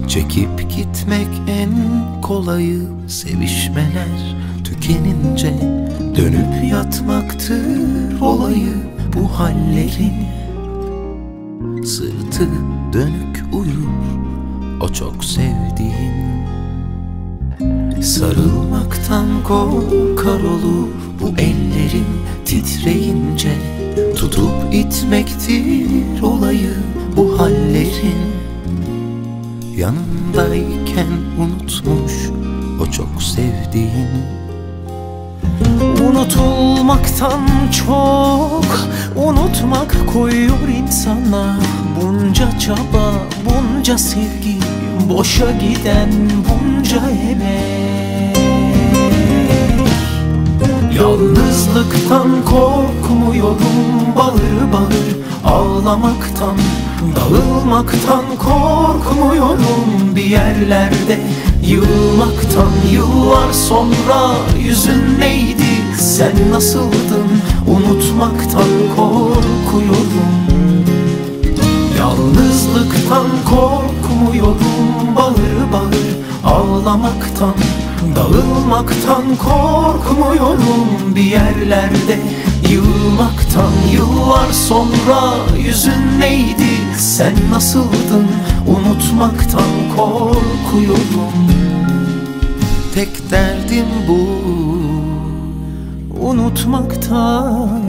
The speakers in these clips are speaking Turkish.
Çekip gitmek en kolayı, sevişmeler tükenince dönüp yatmaktır olayı. Bu hallerin sırtı dönük uyur o çok sevdiğin. Sarılmaktan korkar olur bu ellerin titreyince, tutup itmektir olayı bu hallerin. Yanındayken unutmuş o çok sevdiğin. Unutulmaktan çok unutmak koyuyor insana. Bunca çaba, bunca sevgi, boşa giden bunca emek. Yalnızlıktan korkmuyorum, bağır bağır ağlamaktan, dağılmaktan korkmuyorum, bir yerlerde yığılmaktan. Yıllar sonra yüzün neydi, sen nasıldın, unutmaktan korkuyorum. Yalnızlıktan korkmuyorum, bağır bağır ağlamaktan, dağılmaktan korkmuyorum, bir yerlerde yığılmaktan. Yıllar sonra yüzün neydi, sen nasıldın, unutmaktan korkuyorum. Tek derdim bu, unutmaktan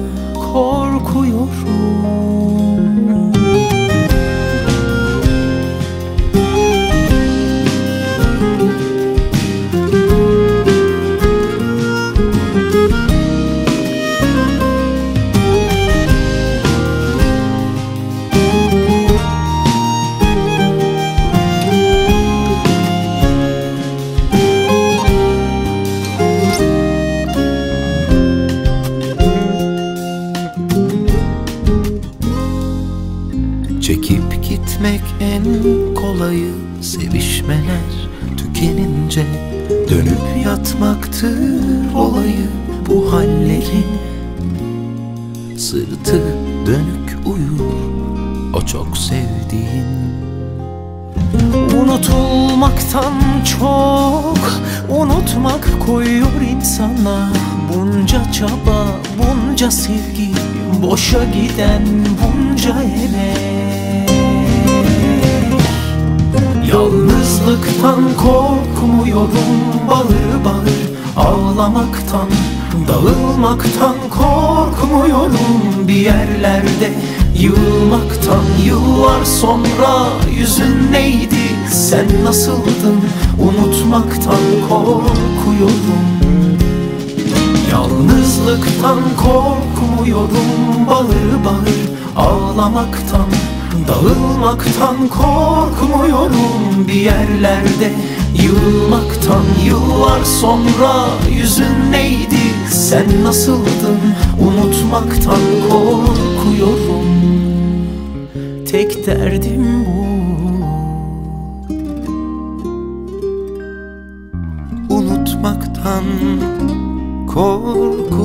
korkuyorum. çekip gitmek en kolayı, sevişmeler tükenince dönüp yatmaktır olayı. Bu hallerin sırtı dönük uyur o çok sevdiğin. Unutulmaktan çok unutmak koyuyor insana. Bunca çaba, bunca sevgi, boşa giden bunca emek. Yalnızlıktan korkmuyorum, bağır bağır ağlamaktan, dağılmaktan korkmuyorum, bir yerlerde yığılmaktan. Yıllar sonra yüzün neydi, sen nasıldın, unutmaktan korkuyorum. Yalnızlıktan korkmuyorum, bağır bağır ağlamaktan, dağılmaktan korkmuyorum, bir yerlerde yığılmaktan. Yıllar sonra yüzün neydi, sen nasıldın, unutmaktan korkuyorum. Tek derdim bu, Unutmaktan korkuyorum.